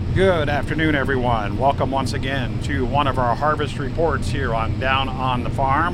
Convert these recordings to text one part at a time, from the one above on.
Good afternoon, everyone. Welcome once again to one of our harvest reports here on Down on the Farm.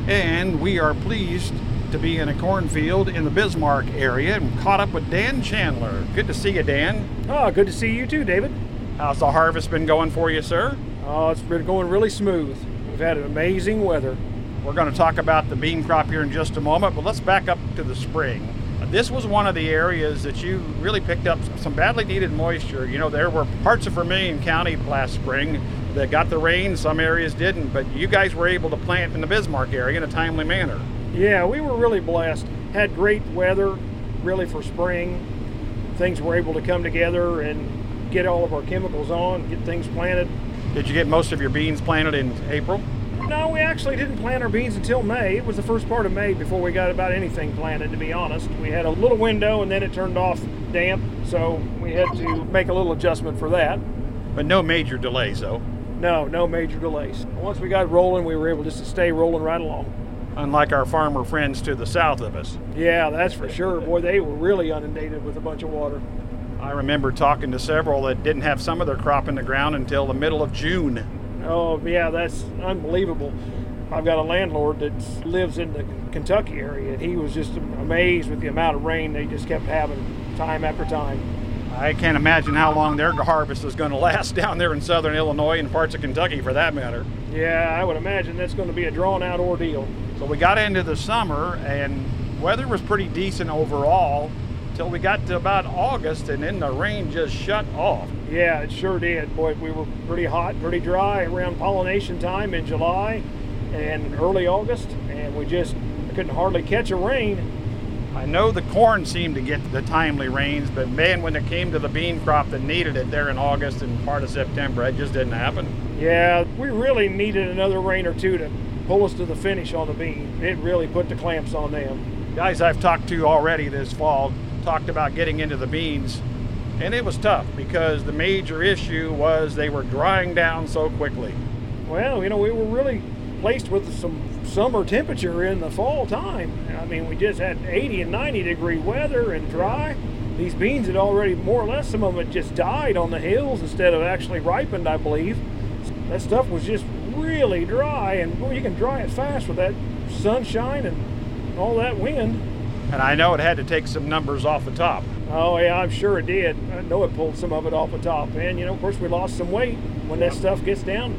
And we are pleased to be in a cornfield in the Bismarck area and caught up with Dan Chandler. Good to see you, Dan. Oh, good to see you too, David. How's the harvest been going for you, sir? Oh, it's been going really smooth. We've had amazing weather. We're going to talk about the bean crop here in just a moment, but let's back up to the spring. This was one of the areas that you really picked up some badly needed moisture. You know, there were parts of Vermilion County last spring that got the rain, some areas didn't, but you guys were able to plant in the Bismarck area in a timely manner. Yeah, we were really blessed. Had great weather, really, for spring. Things were able to come together and get all of our chemicals on, get things planted. Did you get most of your beans planted in April? No, we actually didn't plant our beans until May. It was the first part of May before we got about anything planted, to be honest. We had a little window and then it turned off damp, so we had to make a little adjustment for that. But no major delays, though. No major delays. Once we got rolling, we were able just to stay rolling right along. Unlike our farmer friends to the south of us. Yeah, that's for sure. Boy, they were really inundated with a bunch of water. I remember talking to several that didn't have some of their crop in the ground until the middle of June. Oh, yeah, that's unbelievable. I've got a landlord that lives in the Kentucky area, and he was just amazed with the amount of rain they just kept having time after time. I can't imagine how long their harvest is going to last down there in southern Illinois and parts of Kentucky for that matter. Yeah, I would imagine that's going to be a drawn-out ordeal. So we got into the summer, and weather was pretty decent overall till we got to about August, and then the rain just shut off. Yeah, it sure did. Boy, we were pretty hot, pretty dry around pollination time in July and early August, and we just couldn't hardly catch a rain. I know the corn seemed to get the timely rains, but man, when it came to the bean crop that needed it there in August and part of September, it just didn't happen. Yeah, we really needed another rain or two to pull us to the finish on the bean. It really put the clamps on them. Guys I've talked to already this fall talked about getting into the beans, and it was tough because the major issue was they were drying down so quickly. Well, you know, we were really placed with some summer temperature in the fall time. I mean, we just had 80 and 90 degree weather and dry. These beans had already, more or less, some of them had just died on the hills instead of actually ripened, I believe. That stuff was just really dry, and boy, you can dry it fast with that sunshine and all that wind. And I know it had to take some numbers off the top. Oh yeah, I'm sure it did. I know it pulled some of it off the top. And you know, of course, we lost some weight when that stuff gets down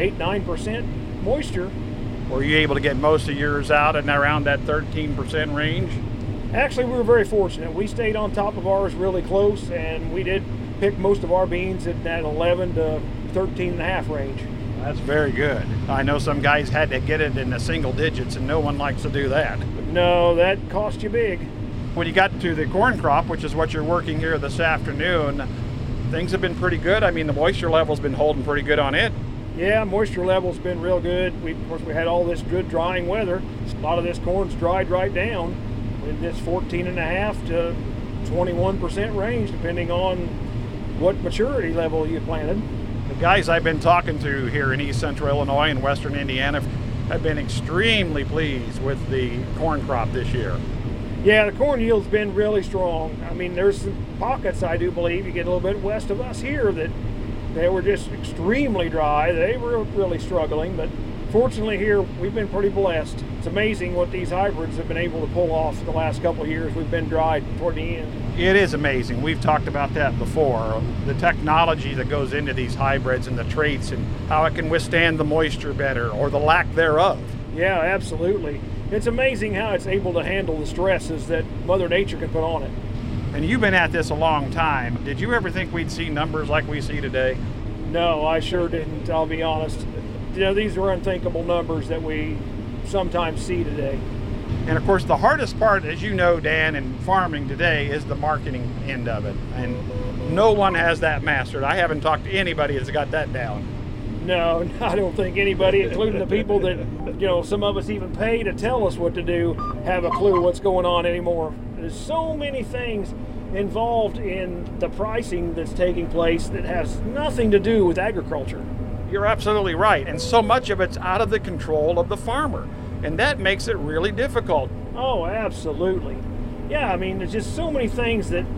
8-9% moisture. Were you able to get most of yours out and around that 13% range? Actually, we were very fortunate. We stayed on top of ours really close, and we did pick most of our beans in that 11 to 13.5 range. That's very good. I know some guys had to get it in the single digits, and no one likes to do that. No, that cost you big. When you got to the corn crop, which is what you're working here this afternoon, things have been pretty good. I mean, the moisture level's been holding pretty good on it. Yeah, moisture level's been real good. Of course, we had all this good drying weather. A lot of this corn's dried right down in this 14.5 to 21% range, depending on what maturity level you planted. The guys I've been talking to here in East Central Illinois and Western Indiana have been extremely pleased with the corn crop this year. Yeah, the corn yield's been really strong. I mean, there's some pockets, I do believe, you get a little bit west of us here, that they were just extremely dry. They were really struggling, but fortunately here, we've been pretty blessed. It's amazing what these hybrids have been able to pull off the last couple of years. We've been dry toward the end. It is amazing. We've talked about that before. The technology that goes into these hybrids and the traits and how it can withstand the moisture better or the lack thereof. Yeah, absolutely. It's amazing how it's able to handle the stresses that Mother Nature can put on it. And you've been at this a long time. Did you ever think we'd see numbers like we see today? No, I sure didn't, I'll be honest. You know, these are unthinkable numbers that we sometimes see today. And of course, the hardest part, as you know, Dan, in farming today is the marketing end of it. And no one has that mastered. I haven't talked to anybody that's got that down. No, I don't think anybody, including the people that, you know, some of us even pay to tell us what to do, have a clue what's going on anymore. There's so many things involved in the pricing that's taking place that has nothing to do with agriculture. You're absolutely right. And so much of it's out of the control of the farmer. And that makes it really difficult. Oh, absolutely. Yeah, I mean, there's just so many things that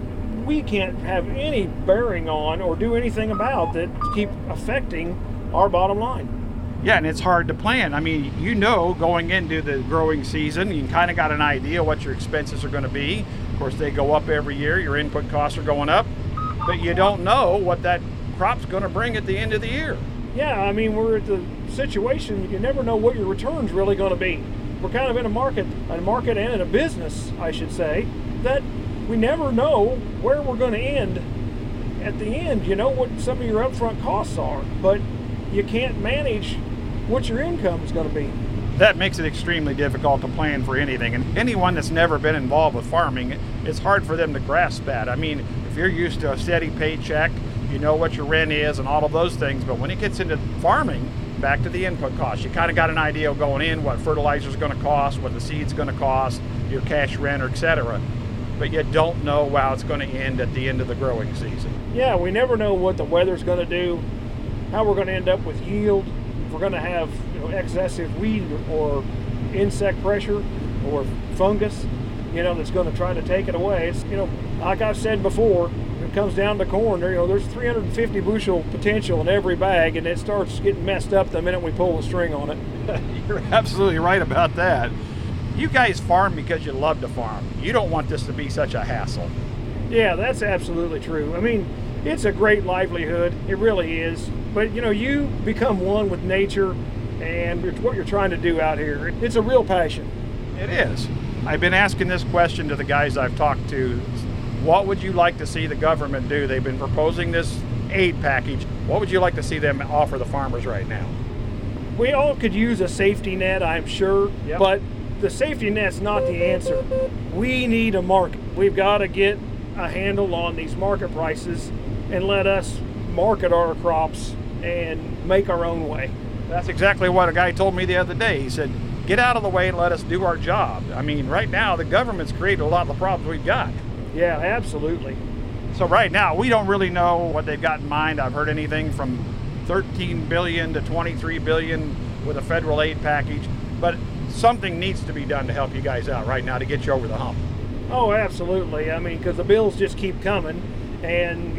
we can't have any bearing on or do anything about that keep affecting our bottom line. Yeah, and it's hard to plan. I mean, going into the growing season, you kind of got an idea what your expenses are going to be. Of course, they go up every year. Your input costs are going up, but you don't know what that crop's going to bring at the end of the year. Yeah, I mean, we're at the situation, you never know what your return's really going to be. We're kind of in a market and in a business, I should say, that we never know where we're going to end at the end. You know what some of your upfront costs are, but you can't manage what your income is going to be. That makes it extremely difficult to plan for anything. And anyone that's never been involved with farming, it's hard for them to grasp that. I mean, if you're used to a steady paycheck, you know what your rent is and all of those things. But when it gets into farming, back to the input costs, you kind of got an idea of going in, what fertilizer is going to cost, what the seed's going to cost, your cash rent, etc. But you don't know how it's going to end at the end of the growing season. Yeah, we never know what the weather's going to do, how we're going to end up with yield, if we're going to have excessive weed or insect pressure or fungus, that's going to try to take it away. It's, like I've said before, when it comes down to corn, there's 350 bushel potential in every bag, and it starts getting messed up the minute we pull the string on it. You're absolutely right about that. You guys farm because you love to farm. You don't want this to be such a hassle. Yeah, that's absolutely true. I mean, it's a great livelihood. It really is. But, you become one with nature and it's what you're trying to do out here. It's a real passion. It is. I've been asking this question to the guys I've talked to. What would you like to see the government do? They've been proposing this aid package. What would you like to see them offer the farmers right now? We all could use a safety net, I'm sure, Yep. But the safety net's not the answer. We need a market. We've got to get a handle on these market prices and let us market our crops and make our own way. That's exactly what a guy told me the other day. He said, get out of the way and let us do our job. I mean, right now, the government's created a lot of the problems we've got. Yeah, absolutely. So right now, we don't really know what they've got in mind. I've heard anything from $13 billion to $23 billion with a federal aid package, but something needs to be done to help you guys out right now to get you over the hump. Oh, absolutely. I mean, because the bills just keep coming, and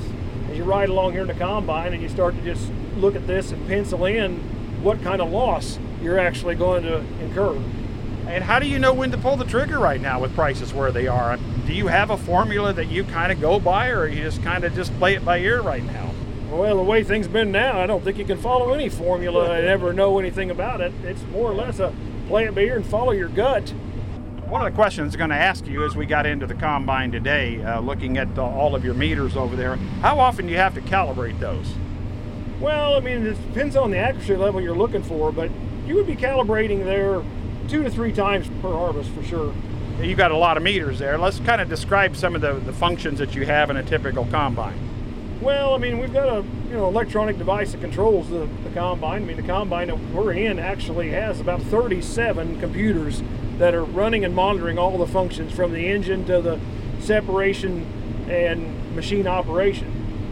as you ride along here in the combine and you start to just look at this and pencil in what kind of loss you're actually going to incur. And how do you know when to pull the trigger right now with prices where they are? Do you have a formula that you kind of go by, or you just kind of just play it by ear right now? Well, the way things been now, I don't think you can follow any formula and ever know anything about it. It's more or less a play it by ear and follow your gut. One of the questions I'm going to ask you as we got into the combine today, looking at all of your meters over there, how often do you have to calibrate those? Well, I mean, it depends on the accuracy level you're looking for, but you would be calibrating there 2 to 3 times per harvest for sure. You've got a lot of meters there. Let's kind of describe some of the functions that you have in a typical combine. Well, I mean, we've got a electronic device that controls the combine. I mean, the combine that we're in actually has about 37 computers that are running and monitoring all the functions from the engine to the separation and machine operation.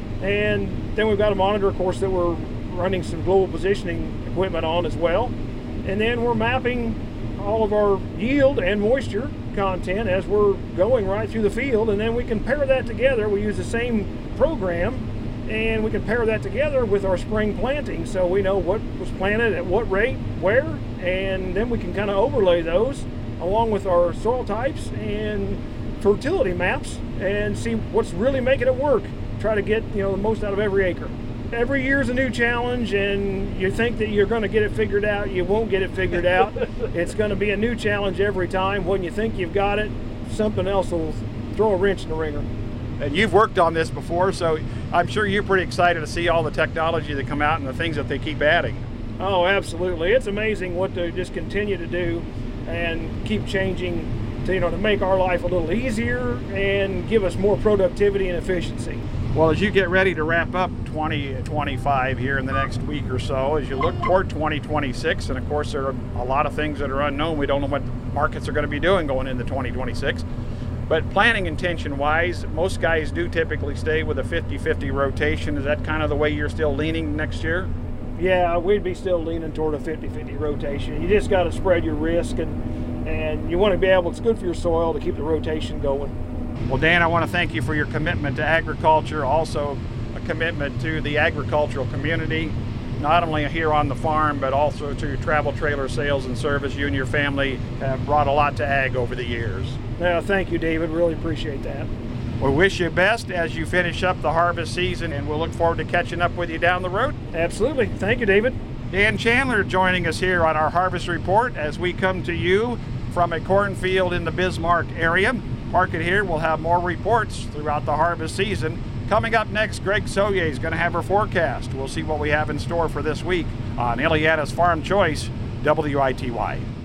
And then we've got a monitor, of course, that we're running some global positioning equipment on as well. And then we're mapping all of our yield and moisture content as we're going right through the field, and then we can pair that together. We use the same program, and we can pair that together with our spring planting, so we know what was planted at what rate, where, and then we can kind of overlay those along with our soil types and fertility maps and see what's really making it work. Try to get the most out of every acre. Every year's a new challenge, and you think that you're going to get it figured out. You won't get it figured out. It's going to be a new challenge every time. When you think you've got it, something else will throw a wrench in the ringer. And you've worked on this before, so I'm sure you're pretty excited to see all the technology that come out and the things that they keep adding. Oh, absolutely. It's amazing what they just continue to do and keep changing to make our life a little easier and give us more productivity and efficiency. Well, as you get ready to wrap up 2025 here in the next week or so, as you look toward 2026, and of course there are a lot of things that are unknown. We don't know what markets are going to be doing going into 2026. But planning intention-wise, most guys do typically stay with a 50-50 rotation. Is that kind of the way you're still leaning next year? Yeah, we'd be still leaning toward a 50-50 rotation. You just got to spread your risk, and you want to be able, it's good for your soil to keep the rotation going. Well, Dan, I want to thank you for your commitment to agriculture, also a commitment to the agricultural community, not only here on the farm, but also to travel trailer sales and service. You and your family have brought a lot to ag over the years. Thank you, David. Really appreciate that. We wish you best as you finish up the harvest season, and we'll look forward to catching up with you down the road. Absolutely. Thank you, David. Dan Chandler joining us here on our Harvest Report as we come to you from a cornfield in the Bismarck area. Market here will have more reports throughout the harvest season. Coming up next, Greg Soye is going to have her forecast. We'll see what we have in store for this week on Illiana's Farm Choice, WITY.